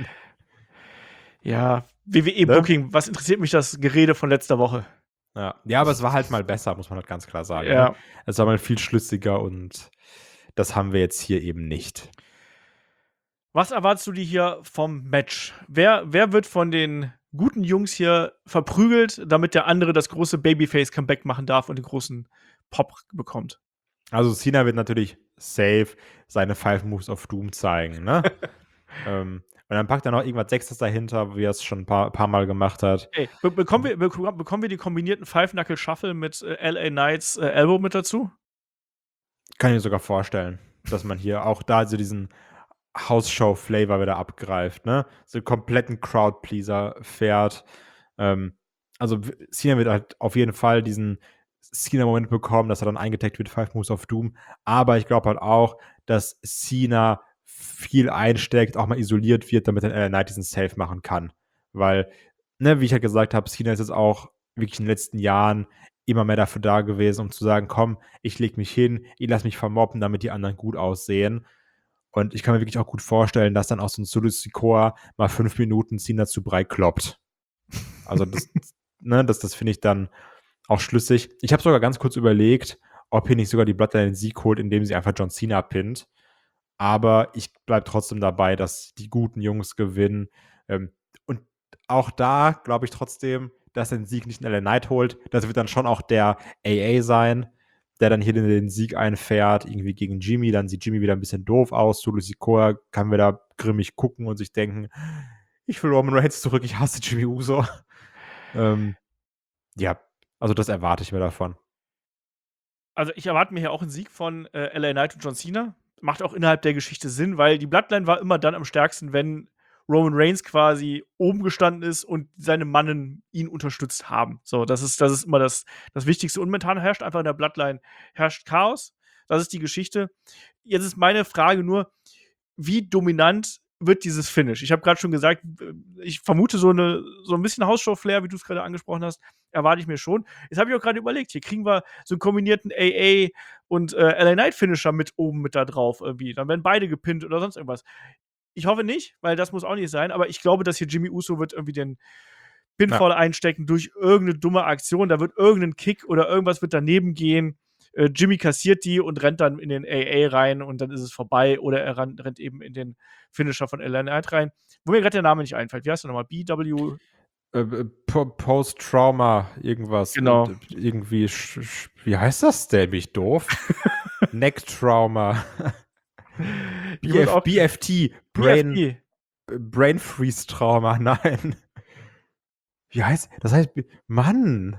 Ja, WWE-Booking, was interessiert mich das Gerede von letzter Woche? Ja, aber es war halt mal besser, muss man halt ganz klar sagen. Ja. Ne? Es war mal viel schlüssiger und das haben wir jetzt hier eben nicht. Was erwartest du dir hier vom Match? Wer wird von den guten Jungs hier verprügelt, damit der andere das große Babyface-Comeback machen darf und den großen Pop bekommt? Also Cena wird natürlich safe seine 5 Moves of Doom zeigen, ne? Und dann packt er noch irgendwas Sechstes dahinter, wie er es schon ein paar Mal gemacht hat. Ey, bekommen wir die kombinierten Five-Knuckle-Shuffle mit LA Knights Elbow mit dazu? Kann ich mir sogar vorstellen, dass man hier auch da so diesen House-Show-Flavor wieder abgreift, ne? So einen kompletten Crowd-Pleaser fährt. Also Cena wird halt auf jeden Fall diesen Cena-Moment bekommen, dass er dann eingetaggt wird, 5 Moves of Doom. Aber ich glaube halt auch, dass Cena viel einsteckt, auch mal isoliert wird, damit dann LA Knight diesen Save machen kann. Weil, ne, wie ich ja gesagt habe, Cena ist jetzt auch wirklich in den letzten Jahren immer mehr dafür da gewesen, um zu sagen, komm, ich leg mich hin, ich lass mich vermobben, damit die anderen gut aussehen. Und ich kann mir wirklich auch gut vorstellen, dass dann auch so ein Solo Sikoa mal 5 Minuten Cena zu Brei kloppt. Also das, ne, das finde ich dann auch schlüssig. Ich habe sogar ganz kurz überlegt, ob hier nicht sogar die Bloodline den Sieg holt, indem sie einfach John Cena pinnt. Aber ich bleibe trotzdem dabei, dass die guten Jungs gewinnen. Und auch da glaube ich trotzdem, dass er den Sieg nicht in LA Knight holt. Das wird dann schon auch der AA sein, der dann hier den Sieg einfährt, irgendwie gegen Jimmy. Dann sieht Jimmy wieder ein bisschen doof aus. Solo Sikoa kann wieder grimmig gucken und sich denken, ich will Roman Reigns zurück, ich hasse Jimmy Uso. Ja, also das erwarte ich mir davon. Also, ich erwarte mir hier auch einen Sieg von LA Knight und John Cena. Macht auch innerhalb der Geschichte Sinn, weil die Bloodline war immer dann am stärksten, wenn Roman Reigns quasi oben gestanden ist und seine Mannen ihn unterstützt haben. So, das ist immer das Wichtigste. Und momentan herrscht einfach in der Bloodline herrscht Chaos. Das ist die Geschichte. Jetzt ist meine Frage nur, wie dominant wird dieses Finish? Ich habe gerade schon gesagt, ich vermute so ein bisschen Hausshow-Flair, wie du es gerade angesprochen hast, erwarte ich mir schon. Jetzt habe ich auch gerade überlegt, hier kriegen wir so einen kombinierten AA und LA Knight Finisher mit oben mit da drauf irgendwie. Dann werden beide gepinnt oder sonst irgendwas. Ich hoffe nicht, weil das muss auch nicht sein, aber ich glaube, dass hier Jimmy Uso wird irgendwie den Pinfall einstecken durch irgendeine dumme Aktion. Da wird irgendein Kick oder irgendwas wird daneben gehen. Jimmy kassiert die und rennt dann in den AA rein und dann ist es vorbei. Oder er rennt eben in den Finisher von LA Knight rein. Wo mir gerade der Name nicht einfällt. Wie heißt der nochmal? BW? Post-Trauma, irgendwas. Genau. Irgendwie, wie heißt das denn? Bin ich doof? Neck-Trauma. BFT. Brain Freeze-Trauma. Nein. Wie heißt das? Heißt, Mann.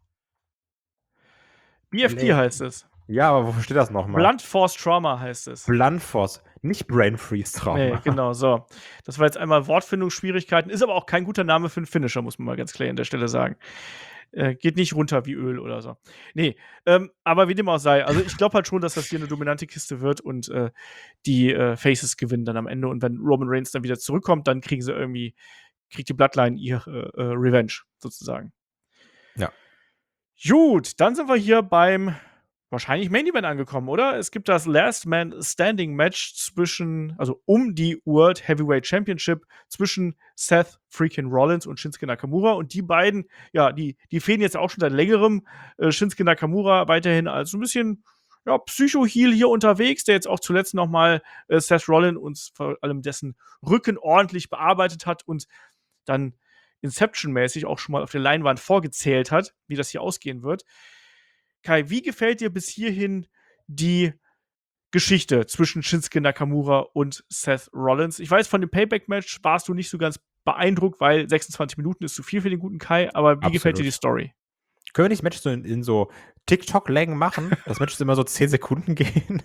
BFT heißt es. Ja, aber wofür steht das nochmal? Blunt Force Trauma heißt es. Blunt Force, nicht Brain Freeze Trauma. Nee, genau, so. Das war jetzt einmal Wortfindungsschwierigkeiten, ist aber auch kein guter Name für einen Finisher, muss man mal ganz klar an der Stelle sagen. Geht nicht runter wie Öl oder so. Nee, aber wie dem auch sei, also ich glaube halt schon, dass das hier eine dominante Kiste wird und die Faces gewinnen dann am Ende und wenn Roman Reigns dann wieder zurückkommt, dann kriegt die Bloodline ihre Revenge sozusagen. Ja. Gut, dann sind wir hier beim wahrscheinlich Main Event angekommen, oder? Es gibt das Last Man Standing Match um die World Heavyweight Championship zwischen Seth freaking Rollins und Shinsuke Nakamura. Und die beiden, ja, die fehlen jetzt auch schon seit längerem. Shinsuke Nakamura weiterhin als so ein bisschen Psycho-Heel hier unterwegs, der jetzt auch zuletzt nochmal Seth Rollins und vor allem dessen Rücken ordentlich bearbeitet hat und dann Inception-mäßig auch schon mal auf der Leinwand vorgezählt hat, wie das hier ausgehen wird. Kai, wie gefällt dir bis hierhin die Geschichte zwischen Shinsuke Nakamura und Seth Rollins? Ich weiß, von dem Payback-Match warst du nicht so ganz beeindruckt, weil 26 Minuten ist zu viel für den guten Kai, aber wie gefällt dir die Story? Können wir nicht das Match so in so TikTok-Längen machen? Das Match ist immer so 10 Sekunden gehen.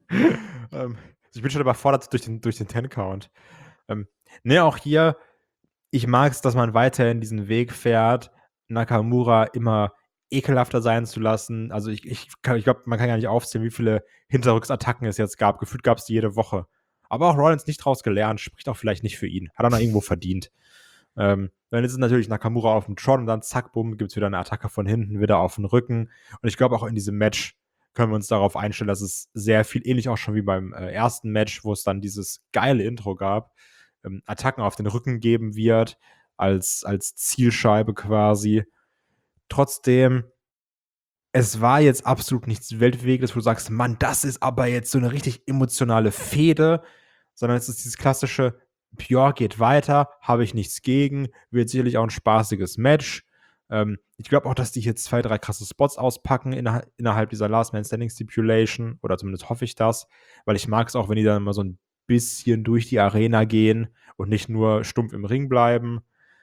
Ich bin schon überfordert durch den 10-Count. Auch hier, ich mag es, dass man weiterhin diesen Weg fährt, Nakamura immer ekelhafter sein zu lassen. Also ich glaube, man kann gar nicht aufzählen, wie viele Hinterrücksattacken es jetzt gab. Gefühlt gab es die jede Woche. Aber auch Rollins nicht draus gelernt, spricht auch vielleicht nicht für ihn. Hat er noch irgendwo verdient. Dann ist es natürlich Nakamura auf dem Tron und dann zack, bumm, gibt es wieder eine Attacke von hinten, wieder auf den Rücken. Und ich glaube auch in diesem Match können wir uns darauf einstellen, dass es sehr viel, ähnlich auch schon wie beim ersten Match, wo es dann dieses geile Intro gab, Attacken auf den Rücken geben wird, als Zielscheibe quasi. Trotzdem, es war jetzt absolut nichts Weltbewegendes, wo du sagst, Mann, das ist aber jetzt so eine richtig emotionale Fehde, sondern es ist dieses klassische, Pure geht weiter, habe ich nichts gegen, wird sicherlich auch ein spaßiges Match. Ich glaube auch, dass die hier 2, 3 krasse Spots auspacken innerhalb dieser Last Man Standing Stipulation, oder zumindest hoffe ich das, weil ich mag es auch, wenn die dann mal so ein bisschen durch die Arena gehen und nicht nur stumpf im Ring bleiben.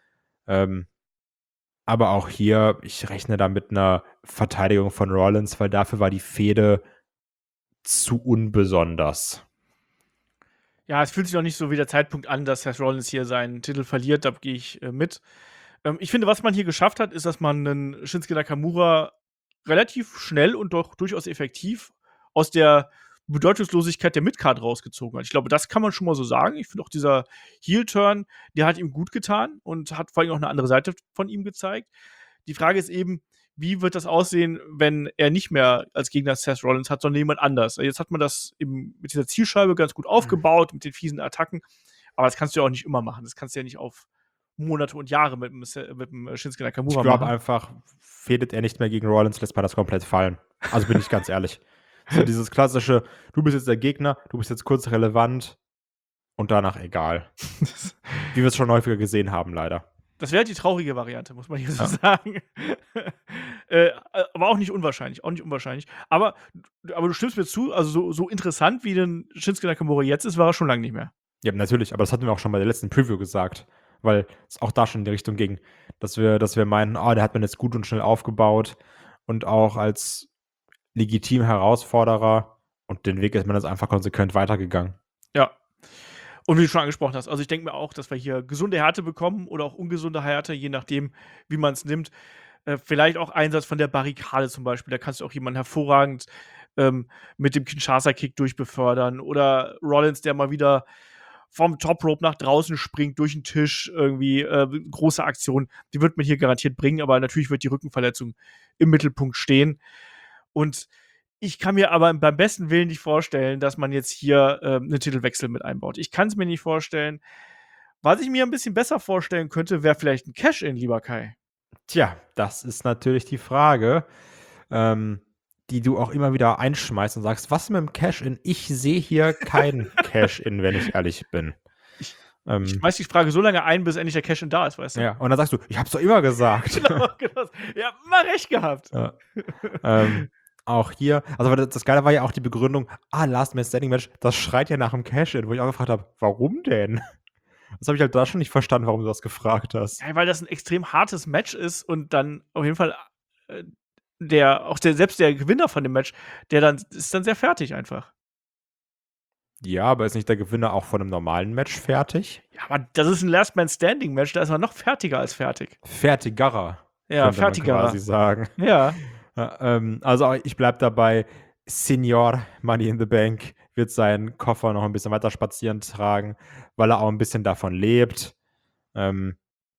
Aber auch hier, ich rechne da mit einer Verteidigung von Rollins, weil dafür war die Fehde zu unbesonders. Ja, es fühlt sich auch nicht so wie der Zeitpunkt an, dass Seth Rollins hier seinen Titel verliert, da gehe ich mit. Ich finde, was man hier geschafft hat, ist, dass man einen Shinsuke Nakamura relativ schnell und doch durchaus effektiv aus der Bedeutungslosigkeit der Midcard rausgezogen hat. Ich glaube, das kann man schon mal so sagen. Ich finde auch dieser Heel-Turn, der hat ihm gut getan und hat vor allem auch eine andere Seite von ihm gezeigt. Die Frage ist eben, wie wird das aussehen, wenn er nicht mehr als Gegner Seth Rollins hat, sondern jemand anders? Jetzt hat man das eben mit dieser Zielscheibe ganz gut aufgebaut, mit den fiesen Attacken. Aber das kannst du ja auch nicht immer machen. Das kannst du ja nicht auf Monate und Jahre mit dem Shinsuke Ich Nakamura glaube machen. einfach, fädet er nicht mehr gegen Rollins, lässt man das komplett fallen. Also bin ich ganz ehrlich. So dieses klassische, du bist jetzt der Gegner, du bist jetzt kurz relevant und danach egal. Wie wir es schon häufiger gesehen haben, leider. Das wäre halt die traurige Variante, muss man hier so Ja. sagen. Aber auch nicht unwahrscheinlich, Aber du stimmst mir zu, also so interessant, wie denn Shinsuke Nakamura jetzt ist, war er schon lange nicht mehr. Ja, natürlich, aber das hatten wir auch schon bei der letzten Preview gesagt, weil es auch da schon in die Richtung ging, dass wir meinten, der hat man jetzt gut und schnell aufgebaut und auch als legitim Herausforderer und den Weg ist man jetzt einfach konsequent weitergegangen. Ja. Und wie du schon angesprochen hast, also ich denke mir auch, dass wir hier gesunde Härte bekommen oder auch ungesunde Härte, je nachdem, wie man es nimmt. Vielleicht auch Einsatz von der Barrikade zum Beispiel. Da kannst du auch jemanden hervorragend mit dem Kinshasa-Kick durchbefördern. Oder Rollins, der mal wieder vom Top Rope nach draußen springt, durch den Tisch, irgendwie große Aktion. Die wird man hier garantiert bringen, aber natürlich wird die Rückenverletzung im Mittelpunkt stehen. Und ich kann mir aber beim besten Willen nicht vorstellen, dass man jetzt hier 'nen Titelwechsel mit einbaut. Ich kann es mir nicht vorstellen. Was ich mir ein bisschen besser vorstellen könnte, wäre vielleicht ein Cash-In, lieber Kai. Tja, das ist natürlich die Frage, die du auch immer wieder einschmeißt und sagst: „Was mit dem Cash-In?“ Ich sehe hier kein Cash-In, wenn ich ehrlich bin. Ich Ähm, schmeiße die Frage so lange ein, bis endlich der Cash-In da ist, weißt du? ja, und dann sagst du: „Ich habe es doch immer gesagt.“ Genau. Ja, immer recht gehabt. Ja. Auch hier also, das Geile war ja auch die Begründung: Last Man Standing Match, das schreit ja nach 'm Cash-In“, wo ich auch gefragt habe: „Warum denn?“ Das habe ich halt da schon nicht verstanden, warum du das gefragt hast. Ja, weil das ein extrem hartes Match ist und dann auf jeden Fall äh, selbst der Gewinner von dem Match, der dann ist dann sehr fertig einfach. Ja, aber ist nicht der Gewinner auch von 'nem normalen Match fertig? Ja, aber das ist ein Last Man Standing Match, da ist man noch fertiger als fertig. Fertigerer, Ja, könnte man fertigerer. quasi sagen. Ja. Ja, also, ich bleibe dabei, Señor Money in the Bank wird seinen Koffer noch 'n bisschen weiter spazieren tragen, weil er auch 'n bisschen davon lebt. Ähm,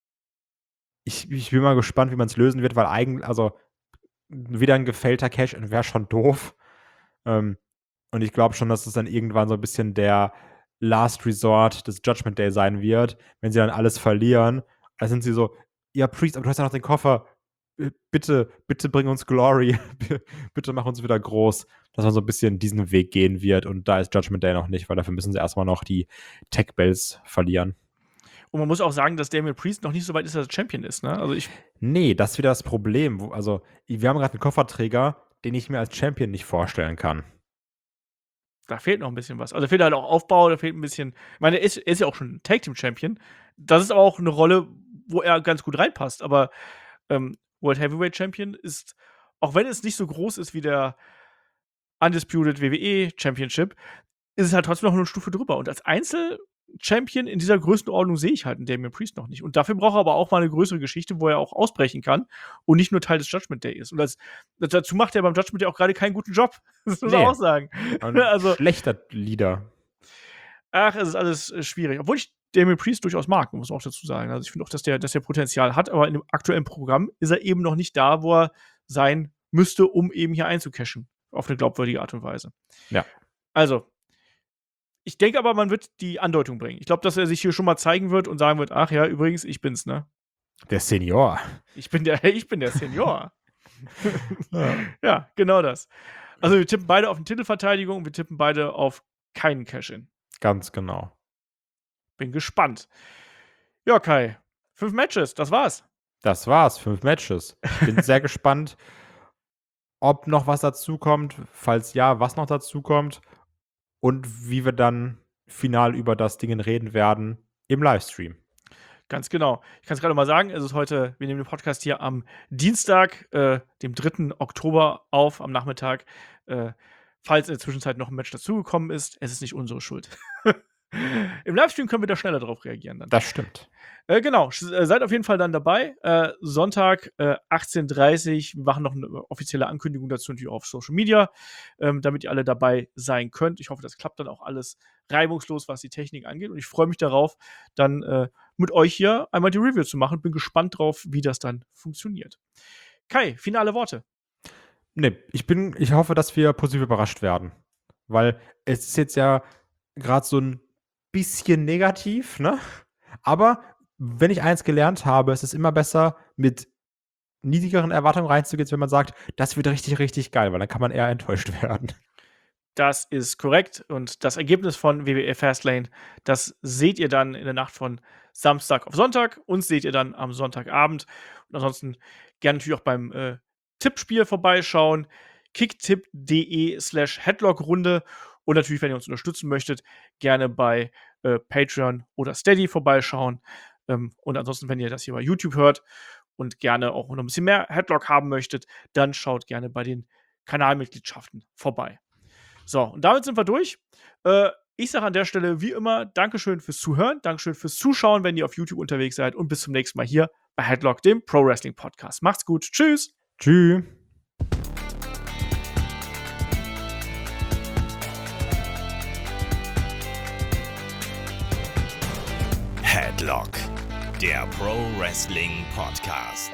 ich bin mal gespannt, wie man's lösen wird, weil also, wieder 'n gefällter Cash-In wäre schon doof. Ähm, und ich glaube schon, dass es dann irgendwann so 'n bisschen der Last Resort des Judgment Day sein wird, wenn sie dann alles verlieren. Da sind sie so: „Ja, Priest, aber du hast ja noch den Koffer. Bitte bring uns Glory. Bitte mach uns wieder groß.“ Dass man so 'n bisschen diesen Weg gehen wird und da ist Judgment Day noch nicht, weil dafür müssen sie erst mal noch die Tag Belts verlieren. Und man muss auch sagen, dass Damian Priest noch nicht so weit ist, dass er Champion ist, ne? Also, Ne, das ist wieder das Problem, wir haben grad 'n Kofferträger, den ich mir als Champion nicht vorstellen kann. da fehlt noch ein bisschen was. Also, da fehlt halt auch Aufbau, da fehlt ein bisschen ich meine, er ist ja auch schon Tag Team Champion. Das ist aber auch eine Rolle, wo er ganz gut reinpasst, aber World Heavyweight Champion ist, auch wenn es nicht so groß ist wie der Undisputed WWE Championship, ist es halt trotzdem noch eine Stufe drüber. Und als Einzel-Champion in dieser Größenordnung sehe ich halt 'n Damian Priest noch nicht. Und dafür braucht er aber auch mal eine größere Geschichte, wo er auch ausbrechen kann und nicht nur Teil des Judgment Day ist. Und dazu macht er beim Judgment Day auch gerade keinen guten Job. Das muss man Ne, auch sagen. 'n Also, schlechter Leader. ach, es ist alles schwierig. Obwohl ich Damian Priest durchaus mag, muss man auch dazu sagen. Also, ich finde auch, dass der Potenzial hat, aber in dem aktuellen Programm ist er eben noch nicht da, wo er sein müsste, um eben hier einzucashen auf eine glaubwürdige Art und Weise. Ja. Also, ich denke aber, man wird die Andeutung bringen. Ich glaube, dass er sich hier schon mal zeigen wird und sagen wird: „Ach ja, übrigens, ich bin's, ne? Der Senior. Ich bin der Senior.“ Ja. Ja, genau das. Also, wir tippen beide auf 'ne Titelverteidigung und wir tippen beide auf keinen Cash-In. Ganz genau. Bin gespannt. Ja, Kai, 5 Matches, das war's. Das war's, 5 Matches. Bin sehr gespannt, ob noch was dazukommt, falls ja, was noch dazukommt und wie wir dann final über das Ding reden werden im Livestream. Ganz genau. Ich kann's grade mal sagen, es ist heute wir nehmen den Podcast hier am Dienstag, dem 3. Oktober auf, am Nachmittag. Falls in der Zwischenzeit noch 'n Match dazugekommen ist, es ist nicht unsere Schuld. Im Livestream können wir da schneller drauf reagieren dann. Das stimmt. Genau, seid auf jeden Fall dann dabei. Sonntag 18:30 wir machen noch eine offizielle Ankündigung dazu natürlich auf Social Media, damit ihr alle dabei sein könnt. Ich hoffe, das klappt dann auch alles reibungslos, was die Technik angeht. Und ich freue mich darauf, dann mit euch hier einmal die Review zu machen. Bin gespannt drauf, wie das dann funktioniert. Kai, finale Worte. Ne, ich hoffe, dass wir positiv überrascht werden, weil es ist jetzt ja grad so 'n bisschen negativ, ne? Aber wenn ich eins gelernt habe, es ist immer besser, mit niedrigeren Erwartungen reinzugehen, als wenn man sagt: „Das wird richtig, richtig geil“, weil dann kann man eher enttäuscht werden. Das ist korrekt. Und das Ergebnis von WWE Fastlane, das seht ihr dann in der Nacht von Samstag auf Sonntag. Uns seht ihr dann am Sonntagabend. Und ansonsten gerne natürlich auch beim Tippspiel vorbeischauen. kicktipp.de/Headlock-Runde. Und natürlich, wenn ihr uns unterstützen möchtet, gerne bei Patreon oder Steady vorbeischauen. Und ansonsten, wenn ihr das hier bei YouTube hört und gerne auch noch ein bisschen mehr Headlock haben möchtet, dann schaut gerne bei den Kanalmitgliedschaften vorbei. So, und damit sind wir durch. Ich sage an der Stelle wie immer Dankeschön fürs Zuhören, Dankeschön fürs Zuschauen, wenn ihr auf YouTube unterwegs seid und bis zum nächsten Mal hier bei Headlock, dem Pro Wrestling Podcast. Macht's gut. Tschüss. Tschü Headlock, der Pro Wrestling Podcast.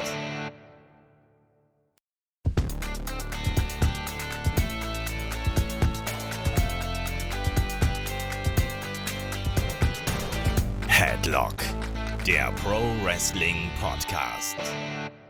Headlock, der Pro Wrestling Podcast.